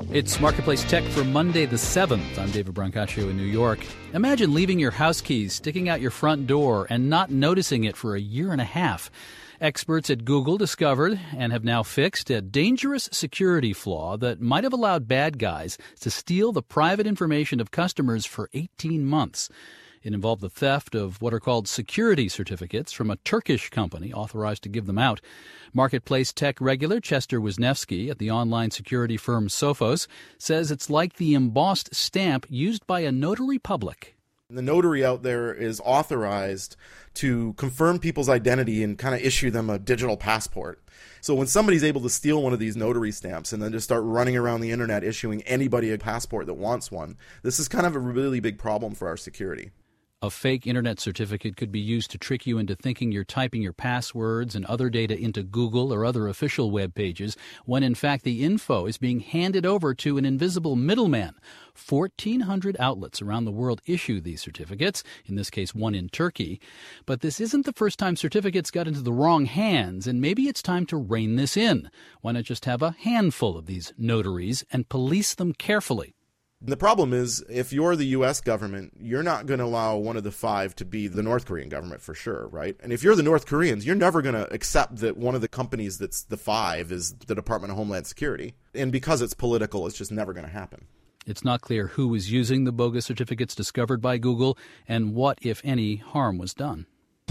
It's Marketplace Tech for Monday the 7th. I'm David Brancaccio in New York. Imagine leaving your house keys sticking out your front door and not noticing it for a year and a half. Experts at Google discovered and have now fixed a dangerous security flaw that might have allowed bad guys to steal the private information of customers for 18 months. It involved the theft of what are called security certificates from a Turkish company authorized to give them out. Marketplace Tech regular Chester Wisniewski at the online security firm Sophos says it's like the embossed stamp used by a notary public. The notary out there is authorized to confirm people's identity and kind of issue them a digital passport. So when somebody's able to steal one of these notary stamps and then just start running around the internet issuing anybody a passport that wants one, this is kind of a really big problem for our security. A fake internet certificate could be used to trick you into thinking you're typing your passwords and other data into Google or other official web pages, when in fact the info is being handed over to an invisible middleman. 1,400 outlets around the world issue these certificates, in this case one in Turkey. But this isn't the first time certificates got into the wrong hands, and maybe it's time to rein this in. Why not just have a handful of these notaries and police them carefully? The problem is, if you're the U.S. government, you're not going to allow one of the five to be the North Korean government for sure, right? And if you're the North Koreans, you're never going to accept that one of the companies that's the five is the Department of Homeland Security. And because it's political, it's just never going to happen. It's not clear who was using the bogus certificates discovered by Google and what, if any, harm was done.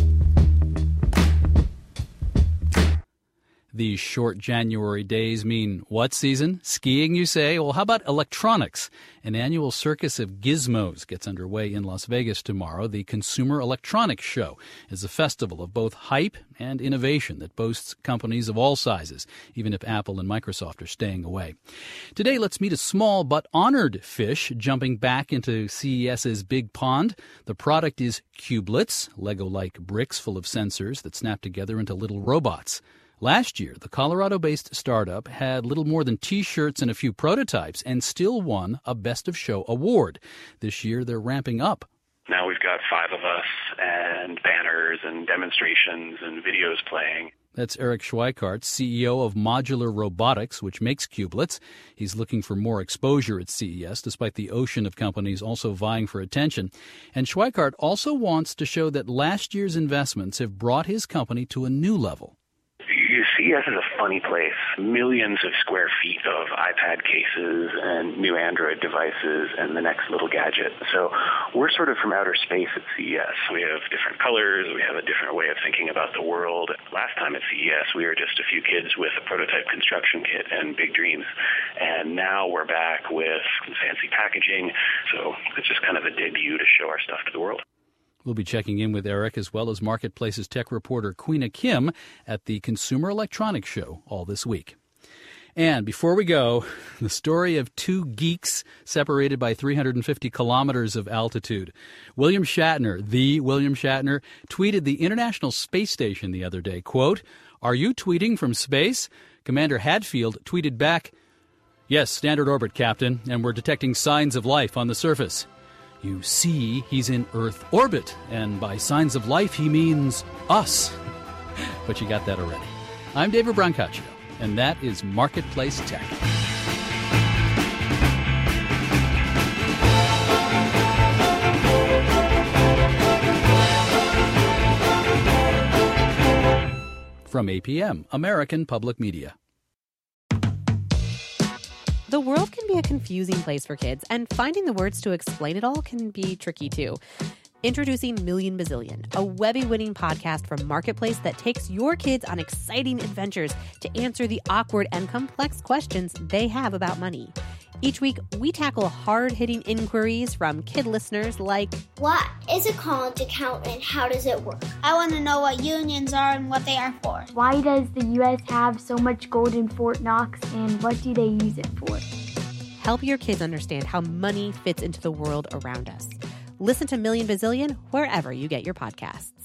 These short January days mean what season? Skiing, you say? Well, how about electronics? An annual circus of gizmos gets underway in Las Vegas tomorrow. The Consumer Electronics Show is a festival of both hype and innovation that boasts companies of all sizes, even if Apple and Microsoft are staying away. Today, let's meet a small but honored fish jumping back into CES's big pond. The product is Cubelets, Lego-like bricks full of sensors that snap together into little robots. Last year, the Colorado-based startup had little more than T-shirts and a few prototypes and still won a Best of Show award. This year, they're ramping up. Now we've got 5 of us and banners and demonstrations and videos playing. That's Eric Schweikart, CEO of Modular Robotics, which makes Cubelets. He's looking for more exposure at CES, despite the ocean of companies also vying for attention. And Schweikart also wants to show that last year's investments have brought his company to a new level. CES is a funny place. Millions of square feet of iPad cases and new Android devices and the next little gadget. So we're sort of from outer space at CES. We have different colors. We have a different way of thinking about the world. Last time at CES, we were just a few kids with a prototype construction kit and big dreams. And now we're back with fancy packaging. So it's just kind of a debut to show our stuff to the world. We'll be checking in with Eric as well as Marketplace's tech reporter Queena Kim at the Consumer Electronics Show all this week. And before we go, the story of 2 geeks separated by 350 kilometers of altitude. William Shatner, the William Shatner, tweeted the International Space Station the other day, quote, "Are you tweeting from space?" Commander Hadfield tweeted back, "Yes, standard orbit, Captain, and we're detecting signs of life on the surface." You see, he's in Earth orbit, and by signs of life, he means us. But you got that already. I'm David Brancaccio, and that is Marketplace Tech. From APM, American Public Media. The world can be a confusing place for kids, and finding the words to explain it all can be tricky too. Introducing Million Bazillion, a Webby-winning podcast from Marketplace that takes your kids on exciting adventures to answer the awkward and complex questions they have about money. Each week, we tackle hard-hitting inquiries from kid listeners like, what is a college account and how does it work? I want to know what unions are and what they are for. Why does the U.S. have so much gold in Fort Knox and what do they use it for? Help your kids understand how money fits into the world around us. Listen to Million Bazillion wherever you get your podcasts.